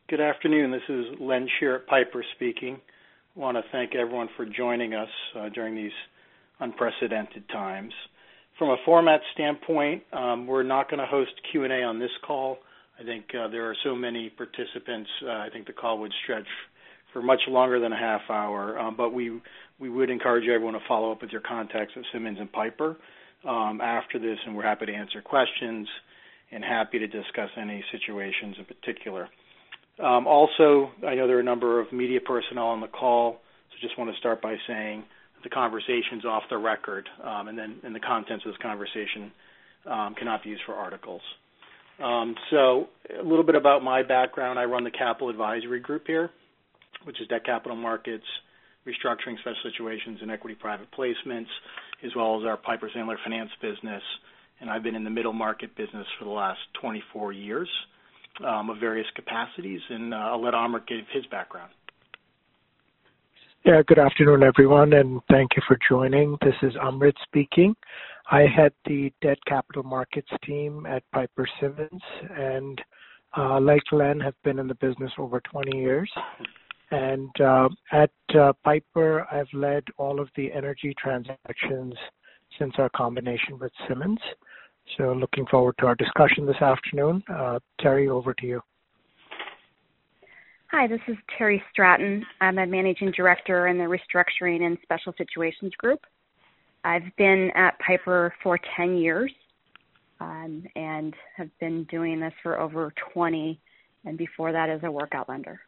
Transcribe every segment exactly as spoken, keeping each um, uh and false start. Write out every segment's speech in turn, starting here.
Good afternoon. This is Len Shear at Piper speaking. I want to thank everyone for joining us uh, during these unprecedented times. From a format standpoint, um, we're not going to host Q and A on this call. I think uh, there are so many participants. Uh, I think the call would stretch for much longer than a half hour, um, but we we would encourage everyone to follow up with your contacts at Simmons and Piper um, after this, and we're happy to answer questions and happy to discuss any situations in particular. Um, also, I know there are a number of media personnel on the call, so just want to start by saying the conversation's off the record, um, and then and the contents of this conversation um, cannot be used for articles. Um, so a little bit about my background. I run the Capital Advisory Group here, which is debt capital markets, restructuring, special situations, and equity private placements, as well as our Piper Sandler finance business. And I've been in the middle market business for the last twenty-four years. Um, of various capacities, and uh, I'll let Amrit give his background. Yeah, good afternoon, everyone, and thank you for joining. This is Amrit speaking. I head the debt capital markets team at Piper Simmons, and uh, like Len, have been in the business over twenty years. And uh, at uh, Piper, I've led all of the energy transactions since our combination with Simmons. So looking forward to our discussion this afternoon. Uh, Terry, over to you. Hi, this is Terry Stratton. I'm a managing director in the Restructuring and Special Situations Group. I've been at Piper for ten years um, and have been doing this for over twenty, and before that as a workout lender.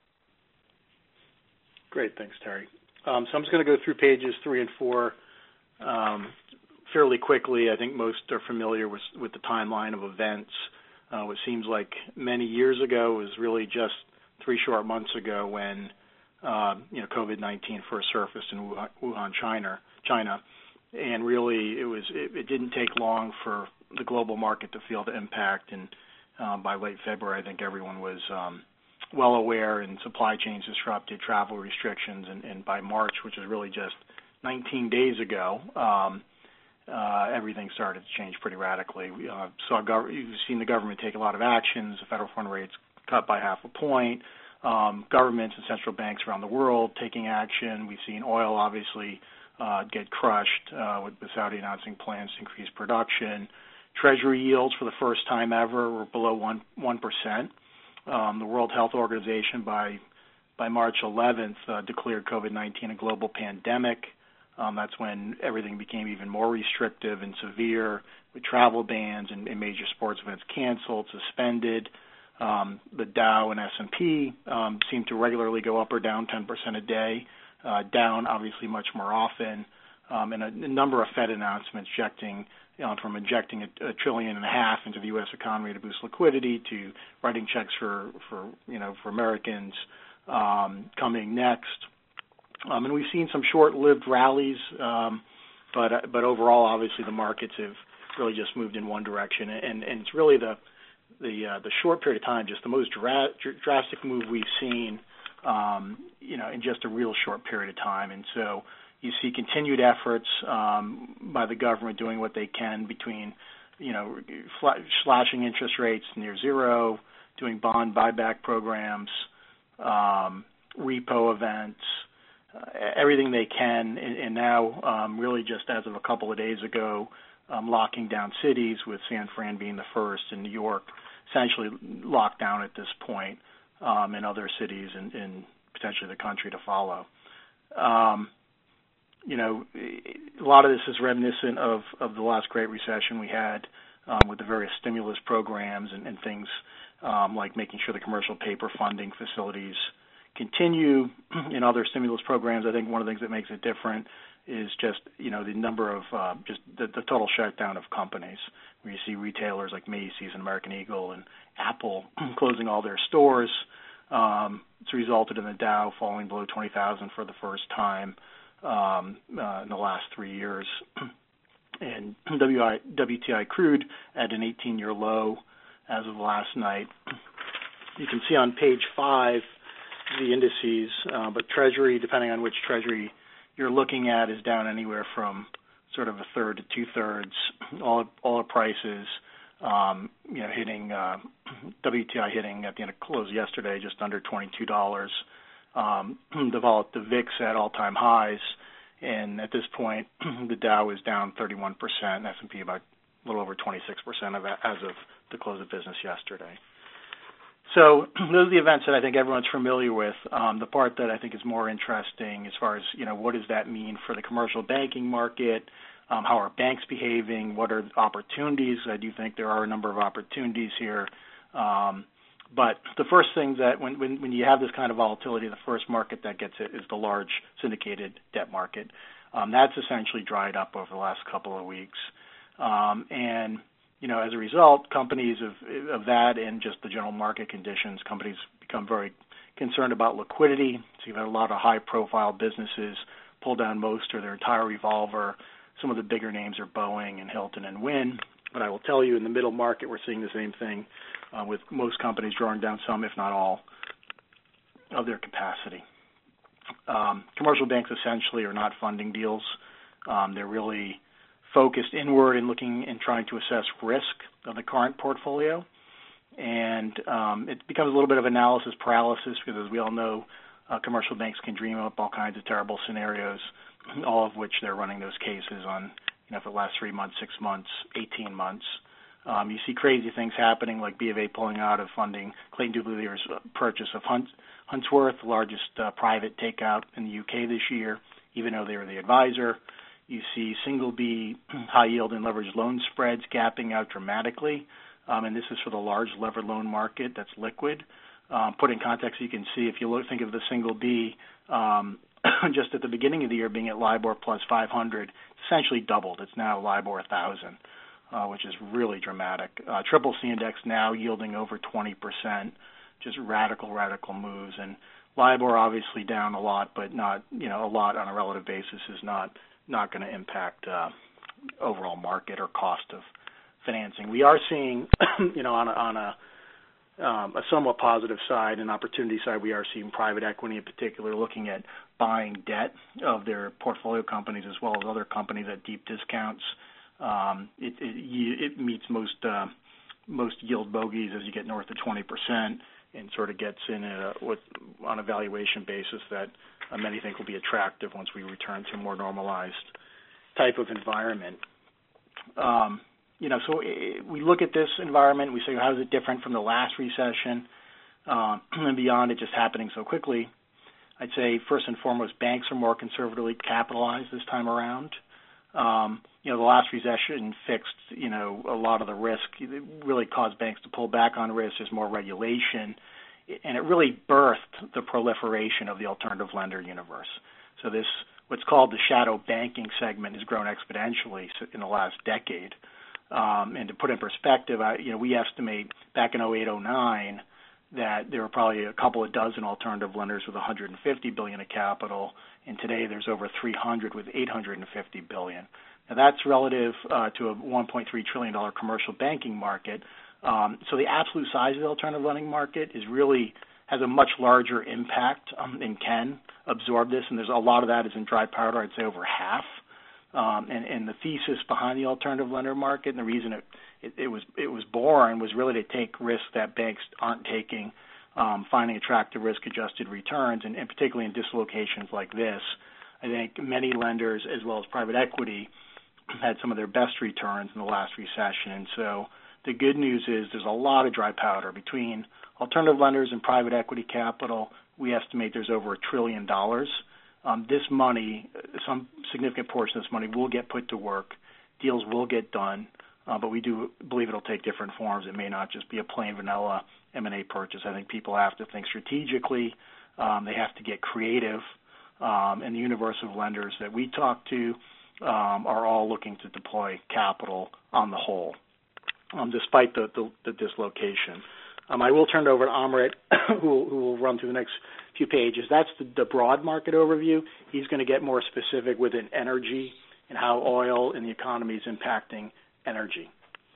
Great, thanks, Terry. Um, so I'm just going to go through pages three and four. Um, Fairly quickly. I think most are familiar with, with the timeline of events. Uh, what seems like many years ago was really just three short months ago when uh, you know COVID nineteen first surfaced in Wuhan, Wuhan, China. China, and really it was it, it didn't take long for the global market to feel the impact. And uh, by late February, I think everyone was um, well aware, and supply chains disrupted, travel restrictions, and, and by March, which is really just nineteen days ago. Um, Uh, everything started to change pretty radically. We uh, saw gov- you've seen the government take a lot of actions. The federal fund rates cut by half a point. Um, governments and central banks around the world taking action. We've seen oil obviously uh, get crushed uh, with, with Saudi announcing plans to increase production. Treasury yields for the first time ever were below one one percent. Um, the World Health Organization by by March eleventh uh, declared COVID nineteen a global pandemic. Um, that's when everything became even more restrictive and severe, with travel bans and, and major sports events canceled, suspended. Um, the Dow and S and P um, seem to regularly go up or down ten percent a day, uh, down obviously much more often, um, and a, a number of Fed announcements injecting, you know, from injecting a, a trillion and a half into the U S economy to boost liquidity to writing checks for, for you know, for Americans um, coming next. Um, and we've seen some short-lived rallies, um, but but overall, obviously, the markets have really just moved in one direction, and, and it's really the the uh, the short period of time, just the most dra- drastic move we've seen, um, you know, in just a real short period of time. And so you see continued efforts um, by the government doing what they can between, you know, fl- slashing interest rates near zero, doing bond buyback programs, um, repo events. Uh, everything they can, and, and now um, really just as of a couple of days ago, um, locking down cities, with San Fran being the first, and New York essentially locked down at this point, um, and other cities and, and potentially the country to follow. Um, you know, a lot of this is reminiscent of, of the last Great Recession we had um, with the various stimulus programs and, and things um, like making sure the commercial paper funding facilities continue in other stimulus programs. I think one of the things that makes it different is just, you know, the number of, uh, just the, the total shutdown of companies, where you see retailers like Macy's and American Eagle and Apple closing all their stores. Um, it's resulted in the Dow falling below twenty thousand for the first time um, uh, in the last three years. And W T I crude at an eighteen-year low as of last night. You can see on page five the indices, uh, but Treasury, depending on which Treasury you're looking at, is down anywhere from sort of a third to two-thirds. All all prices um, you know, hitting uh, W T I hitting at the end of close yesterday just under twenty-two dollars. Um, the, vol- the V I X at all-time highs, and at this point, the Dow is down thirty-one percent, and S and P about a little over twenty-six percent of that as of the close of business yesterday. So those are the events that I think everyone's familiar with. Um, the part that I think is more interesting as far as, you know, what does that mean for the commercial banking market? Um, how are banks behaving? What are opportunities? I do think there are a number of opportunities here. Um, but the first thing that when, when, when you have this kind of volatility, the first market that gets it is the large syndicated debt market. Um, that's essentially dried up over the last couple of weeks. Um, and You know, as a result, companies of, of that and just the general market conditions, companies become very concerned about liquidity. So you've had a lot of high-profile businesses pull down most or their entire revolver. Some of the bigger names are Boeing and Hilton and Wynn. But I will tell you, in the middle market, we're seeing the same thing uh, with most companies drawing down some, if not all, of their capacity. Um, commercial banks essentially are not funding deals. Um, they're really focused inward and looking and trying to assess risk of the current portfolio. And um, it becomes a little bit of analysis paralysis because, as we all know, uh, commercial banks can dream up all kinds of terrible scenarios, all of which they're running those cases on, you know, for the last three months, six months, eighteen months. Um, you see crazy things happening, like B of A pulling out of funding Clayton Duvalier's purchase of Hunt, Huntsworth, the largest uh, private takeout in the U K this year, even though they were the advisor. You see single B high yield and leveraged loan spreads gapping out dramatically, um, and this is for the large levered loan market that's liquid. Um, put in context, you can see if you look, think of the single B um, just at the beginning of the year being at LIBOR plus five hundred, essentially doubled. It's now LIBOR one thousand, uh, which is really dramatic. Uh, triple C index now yielding over twenty percent, just radical, radical moves. And LIBOR obviously down a lot, but not, you know, a lot on a relative basis is not not going to impact uh, overall market or cost of financing. We are seeing, you know, on a, on a, um, a somewhat positive side, an opportunity side, we are seeing private equity in particular looking at buying debt of their portfolio companies as well as other companies at deep discounts. Um, it, it, it meets most uh, most yield bogeys as you get north of twenty percent and sort of gets in a, with, on a valuation basis that uh, many think will be attractive once we return to a more normalized type of environment. Um, you know, so it, we look at this environment, we say, how is it different from the last recession uh, and beyond it just happening so quickly? I'd say first and foremost, banks are more conservatively capitalized this time around. Um, you know, the last recession fixed, you know, a lot of the risk. It really caused banks to pull back on risk. There's more regulation, and it really birthed the proliferation of the alternative lender universe. So this, what's called the shadow banking segment, has grown exponentially in the last decade. Um, and to put in perspective, I, you know, we estimate back in oh eight, oh nine that there were probably a couple of dozen alternative lenders with one hundred fifty billion dollars of capital, and today there's over three hundred with eight hundred fifty billion dollars. Now that's relative uh, to a one point three trillion dollars commercial banking market. Um, so the absolute size of the alternative lending market is really has a much larger impact um, and can absorb this, and there's a lot of that is in dry powder. I'd say over half. Um, and, and the thesis behind the alternative lender market, and the reason it, it, it was it was born, was really to take risks that banks aren't taking, um, finding attractive risk-adjusted returns, and, and particularly in dislocations like this. I think many lenders, as well as private equity, had some of their best returns in the last recession. And so the good news is there's a lot of dry powder between alternative lenders and private equity capital. We estimate there's over a trillion dollars. Um, this money, some significant portion of this money will get put to work. Deals will get done, uh, but we do believe it'll take different forms. It may not just be a plain vanilla M and A purchase. I think people have to think strategically. Um, they have to get creative. Um, and the universe of lenders that we talk to um, are all looking to deploy capital on the whole, um, despite the, the, the dislocation. Um, I will turn it over to Amrit, who, who will run through the next few pages. That's the, the broad market overview. He's going to get more specific within energy and how oil and the economy is impacting energy.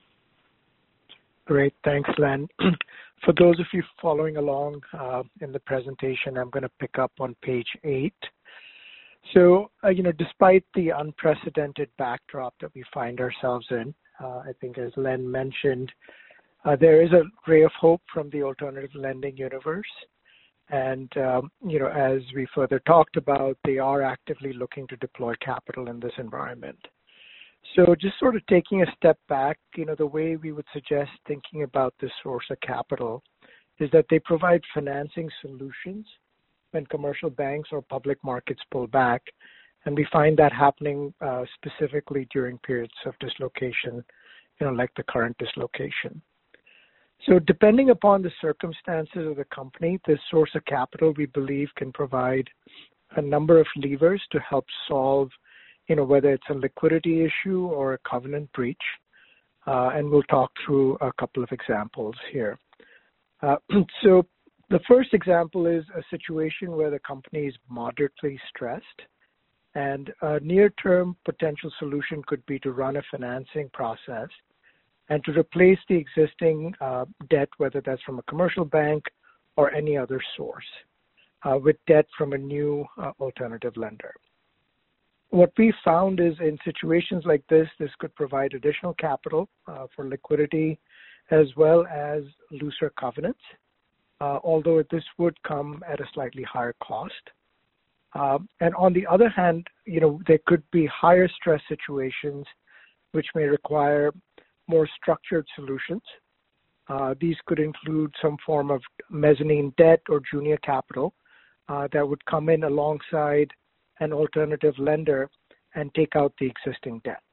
Great. Thanks, Len. For those of you following along uh, in the presentation, I'm going to pick up on page eight. So, uh, you know, despite the unprecedented backdrop that we find ourselves in, Uh, I think as Len mentioned, uh, there is a ray of hope from the alternative lending universe. And, um, you know, as we further talked about, they are actively looking to deploy capital in this environment. So just sort of taking a step back, you know, the way we would suggest thinking about this source of capital is that they provide financing solutions when commercial banks or public markets pull back. And we find that happening uh, specifically during periods of dislocation, you know, like the current dislocation. So depending upon the circumstances of the company, this source of capital, we believe, can provide a number of levers to help solve, you know, whether it's a liquidity issue or a covenant breach. Uh, and we'll talk through a couple of examples here. Uh, so the first example is a situation where the company is moderately stressed, and a near-term potential solution could be to run a financing process and to replace the existing uh, debt, whether that's from a commercial bank or any other source, uh, with debt from a new uh, alternative lender. What we found is in situations like this, this could provide additional capital uh, for liquidity as well as looser covenants, uh, although this would come at a slightly higher cost. Um, and on the other hand, you know, there could be higher stress situations which may require more structured solutions. Uh, these could include some form of mezzanine debt or junior capital uh, that would come in alongside an alternative lender and take out the existing debt.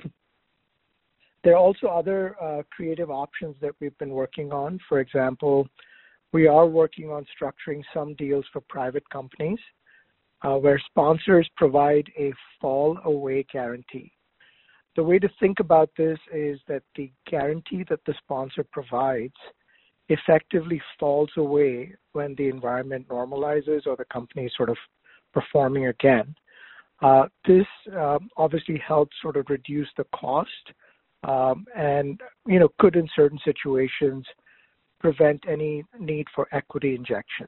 There are also other uh, creative options that we've been working on. For example, we are working on structuring some deals for private companies uh, where sponsors provide a fall away guarantee. The way to think about this is that the guarantee that the sponsor provides effectively falls away when the environment normalizes or the company is sort of performing again. Uh, this um, obviously helps sort of reduce the cost um, and, you know, could in certain situations prevent any need for equity injection.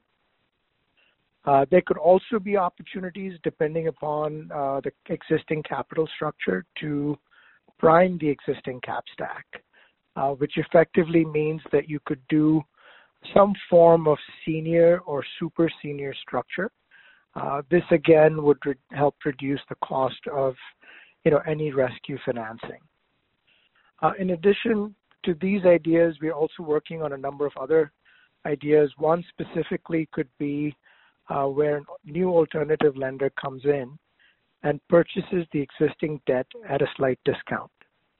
Uh, there could also be opportunities depending upon uh, the existing capital structure to prime the existing cap stack, uh, which effectively means that you could do some form of senior or super senior structure. Uh, this again would re- help reduce the cost of, you know, any rescue financing. Uh, in addition to these ideas, we're also working on a number of other ideas. One specifically could be uh, where a new alternative lender comes in and purchases the existing debt at a slight discount.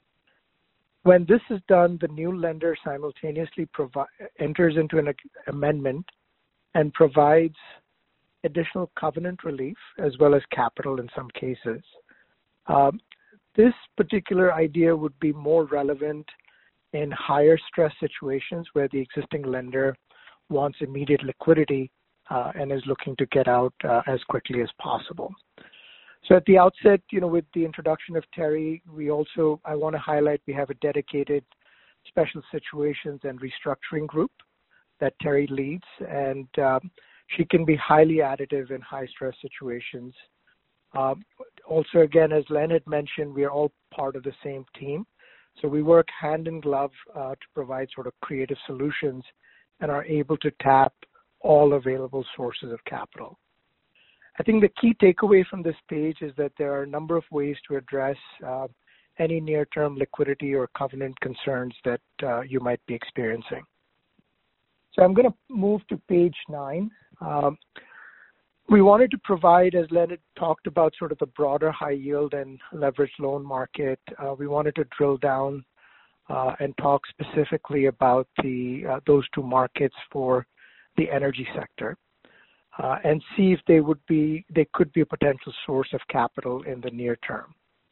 When this is done, the new lender simultaneously provi- enters into an amendment and provides additional covenant relief as well as capital in some cases. Um, this particular idea would be more relevant in higher stress situations where the existing lender wants immediate liquidity uh, and is looking to get out uh, as quickly as possible. So at the outset, you know, with the introduction of Terry, we also, I want to highlight we have a dedicated special situations and restructuring group that Terry leads, and um, she can be highly additive in high stress situations. Um, also, again, as Len had mentioned, we are all part of the same team. So we work hand in glove uh, to provide sort of creative solutions and are able to tap all available sources of capital. I think the key takeaway from this page is that there are a number of ways to address uh, any near-term liquidity or covenant concerns that uh, you might be experiencing. So I'm going to move to page nine. Um, we wanted to provide, as Leonard talked about, sort of the broader high yield and leveraged loan market. Uh, we wanted to drill down uh, and talk specifically about the uh, those two markets for the energy sector. Uh, and see if they would be, they could be a potential source of capital in the near term.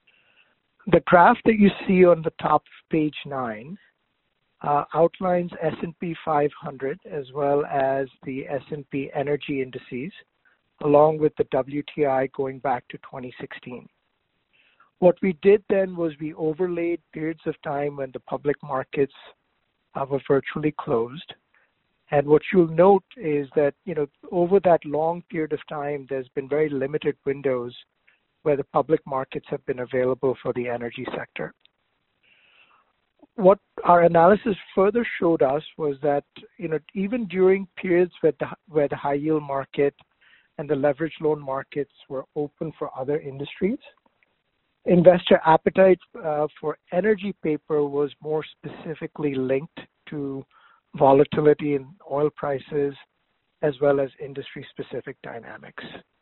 The graph that you see on the top of page nine uh, outlines S and P five hundred as well as the S and P energy indices, along with the W T I going back to twenty sixteen. What we did then was we overlaid periods of time when the public markets uh, were virtually closed. And what you'll note is that, you know, over that long period of time, there's been very limited windows where the public markets have been available for the energy sector. what our analysis further showed us was that, you know, even during periods where the, where the high yield market and the leverage loan markets were open for other industries, investor appetite uh, for energy paper was more specifically linked to volatility in oil prices as well as industry-specific dynamics.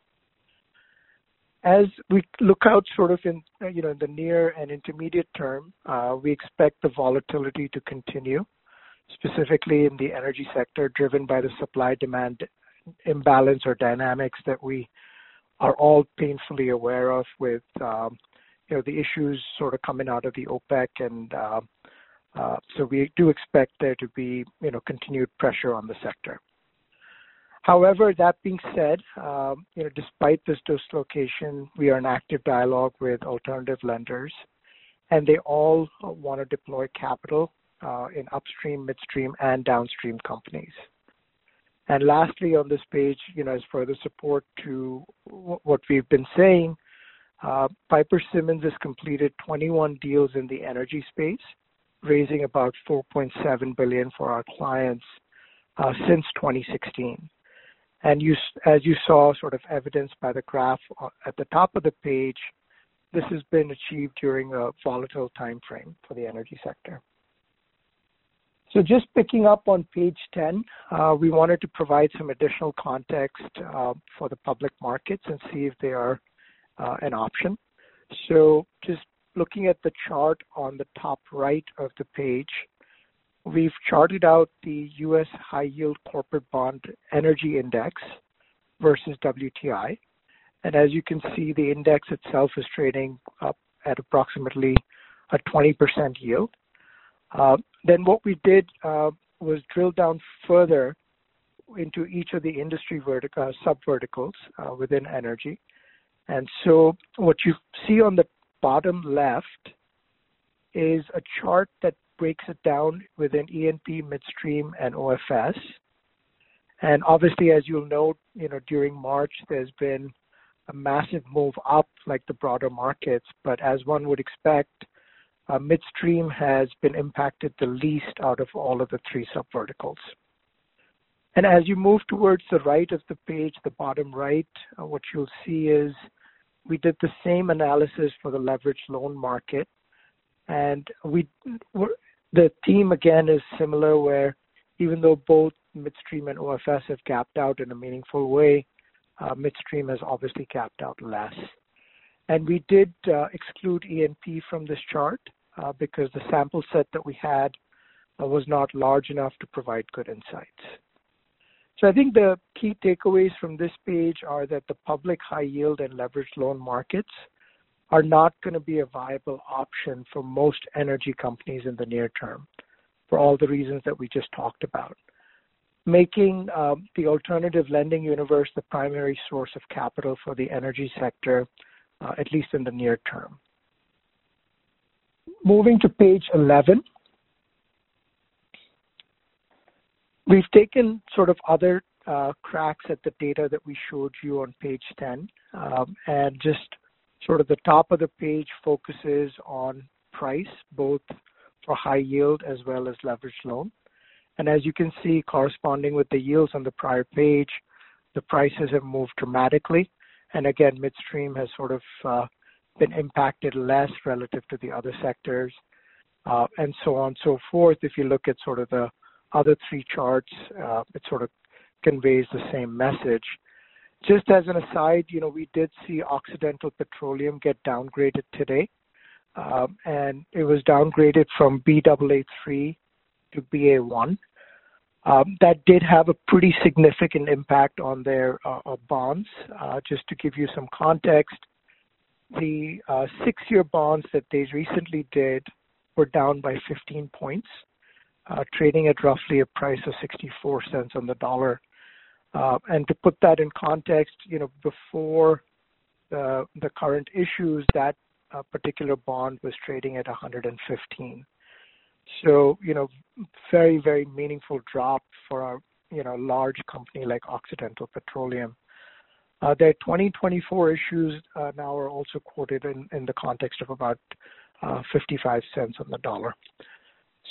As we look out sort of in, you know, in the near and intermediate term, uh, we expect the volatility to continue, specifically in the energy sector, driven by the supply-demand imbalance or dynamics that we are all painfully aware of with, um, you know, the issues sort of coming out of the OPEC. And uh, uh, so we do expect there to be, you know, continued pressure on the sector. However, that being said, um, you know, despite this dislocation, we are in active dialogue with alternative lenders, and they all want to deploy capital uh, in upstream, midstream, and downstream companies. And lastly, on this page, you know, as further support to w- what we've been saying, uh, Piper Simmons has completed twenty-one deals in the energy space, raising about four point seven billion dollars for our clients uh, since twenty sixteen. And you, as you saw, sort of evidenced by the graph at the top of the page, this has been achieved during a volatile time frame for the energy sector. So just picking up on page ten, uh, we wanted to provide some additional context uh, for the public markets and see if they are uh, an option. So just looking at the chart on the top right of the page, we've charted out the U S high yield corporate bond energy index versus W T I. And as you can see, the index itself is trading up at approximately a twenty percent yield. Uh, then what we did uh, was drill down further into each of the industry vertic- uh, sub-verticals uh, within energy. And so what you see on the bottom left is a chart that breaks it down within E and P, midstream, and O F S. And obviously, as you'll note, you know, during March, there's been a massive move up like the broader markets. But as one would expect, uh, midstream has been impacted the least out of all of the three subverticals. And as you move towards the right of the page, the bottom right, uh, what you'll see is we did the same analysis for the leveraged loan market. And we, the theme again is similar, where even though both midstream and O F S have gapped out in a meaningful way, uh, midstream has obviously gapped out less. And we did uh, exclude E and P from this chart uh, because the sample set that we had uh, was not large enough to provide good insights. So I think the key takeaways from this page are that the public high yield and leveraged loan markets are not going to be a viable option for most energy companies in the near term, for all the reasons that we just talked about, making um, the alternative lending universe the primary source of capital for the energy sector, uh, at least in the near term. Moving to page eleven, we've taken sort of other uh, cracks at the data that we showed you on page ten, um, and just sort of the top of the page focuses on price, both for high yield as well as leveraged loan. And as you can see, corresponding with the yields on the prior page, the prices have moved dramatically. And again, midstream has sort of uh, been impacted less relative to the other sectors, uh, and so on and so forth. If you look at sort of the other three charts, uh, it sort of conveys the same message. Just as an aside, you know, we did see Occidental Petroleum get downgraded today, um, and it was downgraded from B A A three to B A one. Um, that did have a pretty significant impact on their uh, uh, bonds. Uh, just to give you some context, the uh, six-year bonds that they recently did were down by fifteen points, uh, trading at roughly a price of sixty-four cents on the dollar. Uh, and to put that in context, you know, before the, the current issues, that uh, particular bond was trading at one hundred fifteen. So, you know, very, very meaningful drop for a, you know, large company like Occidental Petroleum. Uh, their twenty twenty-four issues uh, now are also quoted in, in the context of about uh, fifty-five cents on the dollar.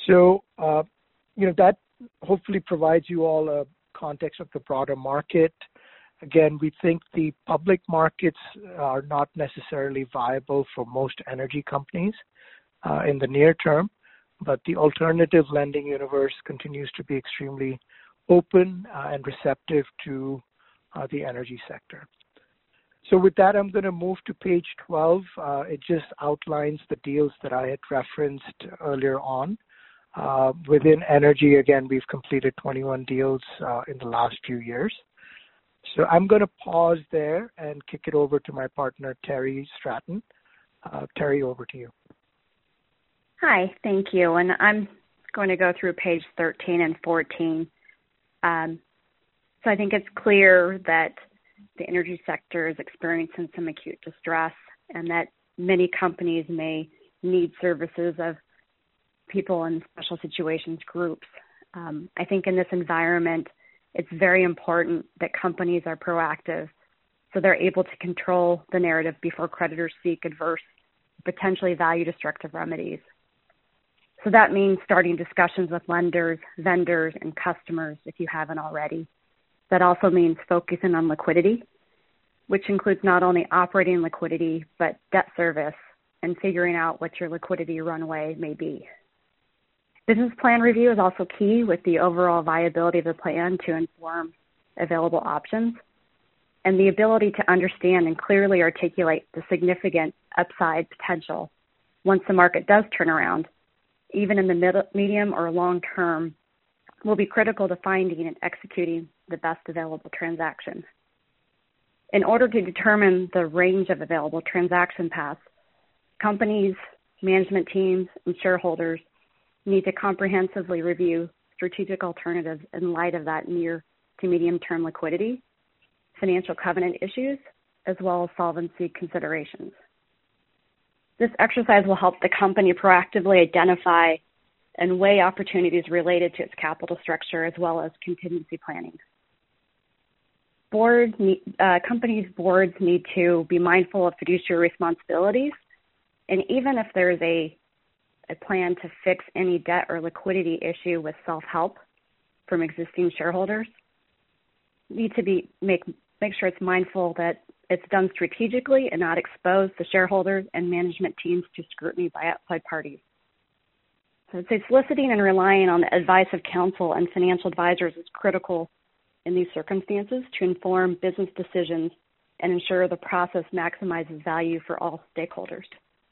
So, uh, you know, that hopefully provides you all a context of the broader market. Again, we think the public markets are not necessarily viable for most energy companies uh, in the near term, but the alternative lending universe continues to be extremely open uh, and receptive to uh, the energy sector. So with that, I'm going to move to page twelve. Uh, it just outlines the deals that I had referenced earlier on. Uh, within energy, again, we've completed twenty-one deals uh, in the last few years. So I'm going to pause there and kick it over to my partner, Terry Stratton. Uh, Terry, over to you. Hi, thank you. And I'm going to go through page thirteen and fourteen. Um, so I think it's clear that the energy sector is experiencing some acute distress and that many companies may need services of people in special situations groups. Um, I think in this environment, it's very important that companies are proactive so they're able to control the narrative before creditors seek adverse, potentially value-destructive remedies. So that means starting discussions with lenders, vendors, and customers if you haven't already. That also means focusing on liquidity, which includes not only operating liquidity, but debt service and figuring out what your liquidity runway may be. Business plan review is also key with the overall viability of the plan to inform available options and the ability to understand and clearly articulate the significant upside potential once the market does turn around, even in the middle, medium or long term, will be critical to finding and executing the best available transaction. In order to determine the range of available transaction paths, companies, management teams, and shareholders need to comprehensively review strategic alternatives in light of that near to medium-term liquidity, financial covenant issues, as well as solvency considerations. This exercise will help the company proactively identify and weigh opportunities related to its capital structure as well as contingency planning. Board, uh, companies' boards need to be mindful of fiduciary responsibilities, and even if there's a, a plan to fix any debt or liquidity issue with self-help from existing shareholders, need to be make make sure it's mindful that it's done strategically and not expose the shareholders and management teams to scrutiny by outside parties. So I'd say soliciting and relying on the advice of counsel and financial advisors is critical in these circumstances to inform business decisions and ensure the process maximizes value for all stakeholders.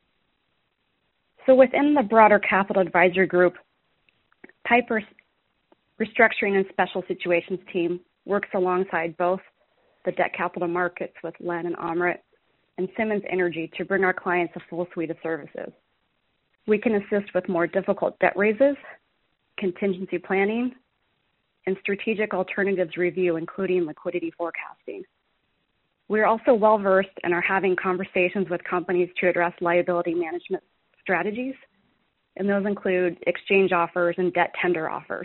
So within the broader capital advisor group, Piper's restructuring and special situations team works alongside both the debt capital markets with Len and Amrit and Simmons Energy to bring our clients a full suite of services. We can assist with more difficult debt raises, contingency planning, and strategic alternatives review, including liquidity forecasting. We're also well-versed and are having conversations with companies to address liability management strategies, and those include exchange offers and debt tender offers.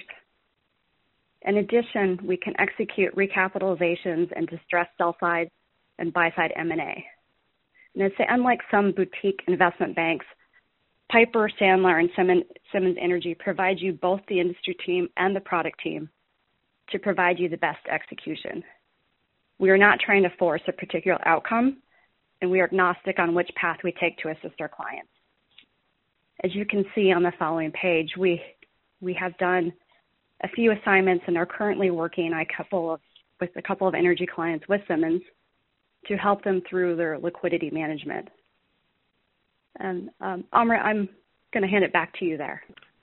In addition, we can execute recapitalizations and distressed sell-side and buy-side M and A. And I'd say, unlike some boutique investment banks, Piper, Sandler, and Simmons Energy provide you both the industry team and the product team to provide you the best execution. We are not trying to force a particular outcome, and we are agnostic on which path we take to assist our clients. As you can see on the following page, we we have done a few assignments and are currently working a couple of, with a couple of energy clients with Simmons to help them through their liquidity management. And um, Amrit, I'm going to hand it back to you there.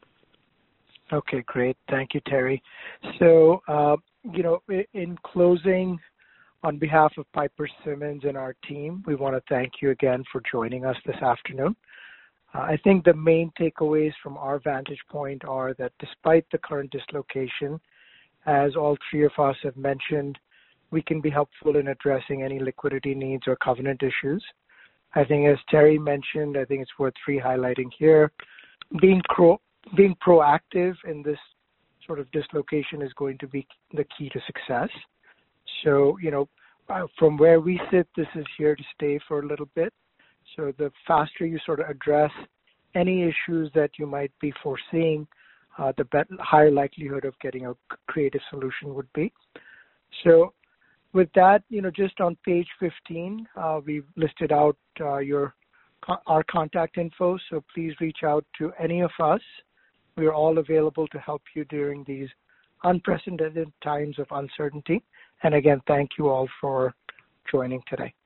Okay, great. Thank you, Terry. So, uh, you know, in closing, on behalf of Piper Simmons and our team, we want to thank you again for joining us this afternoon. Uh, I think the main takeaways from our vantage point are that despite the current dislocation, as all three of us have mentioned, we can be helpful in addressing any liquidity needs or covenant issues. I think as Terry mentioned, I think it's worth re-highlighting here, being, pro- being proactive in this sort of dislocation is going to be the key to success. So, you know, uh, from where we sit, this is here to stay for a little bit. So the faster you sort of address any issues that you might be foreseeing, uh, the bet- higher likelihood of getting a creative solution would be. So with that, you know, just on page fifteen, uh, we've listed out uh, your our contact info, so please reach out to any of us. We are all available to help you during these unprecedented times of uncertainty. And again, thank you all for joining today.